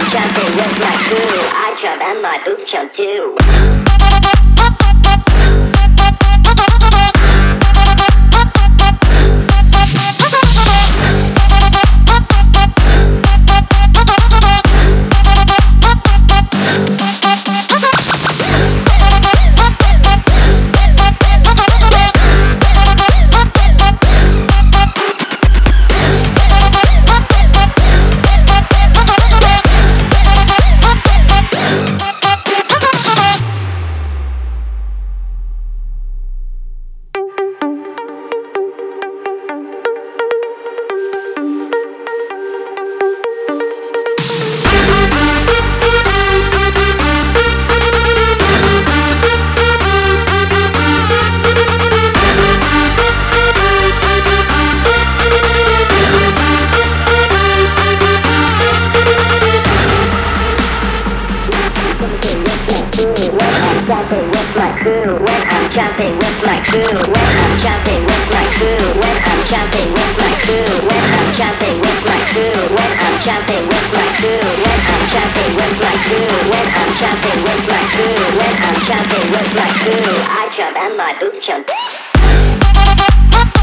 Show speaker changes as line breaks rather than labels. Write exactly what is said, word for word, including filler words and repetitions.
jumping with my crew. I jump and my boots jump too. Jumping with my crew, when I'm jumping with my crew, when I'm jumping with my crew, when I'm jumping with my crew, when I'm jumping with my crew, when I'm jumping with my crew, when I'm jumping with my crew, when I'm jumping with my crew, when I'm jumping with my crew, I jump and my boots jump.